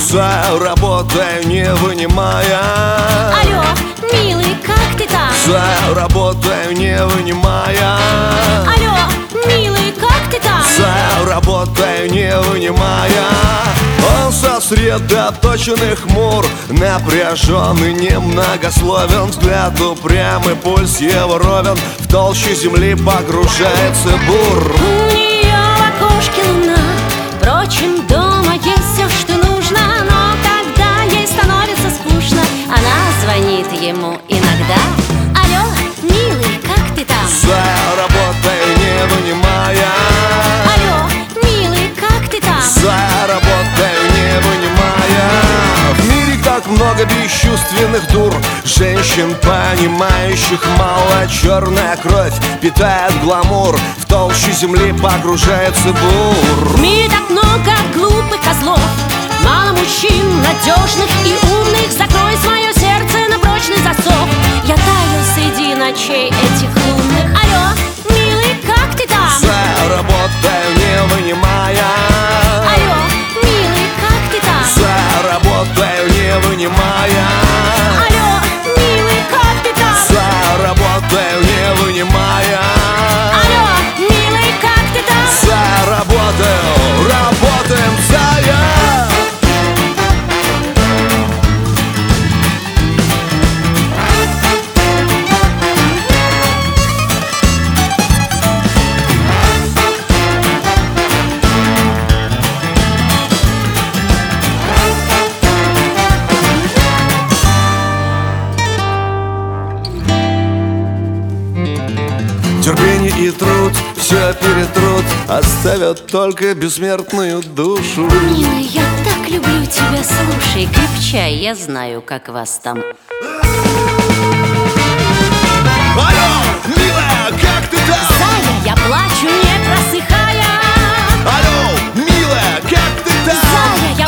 Зая, работаю, не вынимая. Алло, милый, как ты там? Зая, работаю, не вынимая. Алло, милый, как ты там? Зая, работаю, не вынимая. Он сосредоточен и хмур, напряжен и немногословен. Взгляд упрямый, пульс его ровен. В толще земли погружается бур. У нее в окошке луна. Впрочем, дома есть все, что нужно. Но когда ей становится скучно, она звонит ему иногда. Алло, милый, как ты там? Зая, работаю, не вынимая. Алло, милый, как ты там? Зая, работаю, не вынимая. В мире так много бесчувственных дур, женщин, понимающих мало. Черная кровь питает гламур, в толще земли погружается бур. В мире так много глупых козлов, мало мужчин надежных и умных. Закрой свое сердце на прочный засов. Я таю среди ночей этих лунных. Алло, милый, как ты там? Зая, работаю, не вынимая. Алло, милый, как ты там? Зая, работаю, не вынимая. Алло, милый, как ты там? Зая, работаю, не вынимая. Алло, милый, как ты там? Зая, работаю, работаем, Зая. Терпение и труд все перетрут, оставят только бессмертную душу. Милый, я так люблю тебя, слушай, крепчай, я знаю, как вас там. Алло, милая, как ты там? Зая, я плачу, не просыхая. Алло, милая, как ты там? Зая,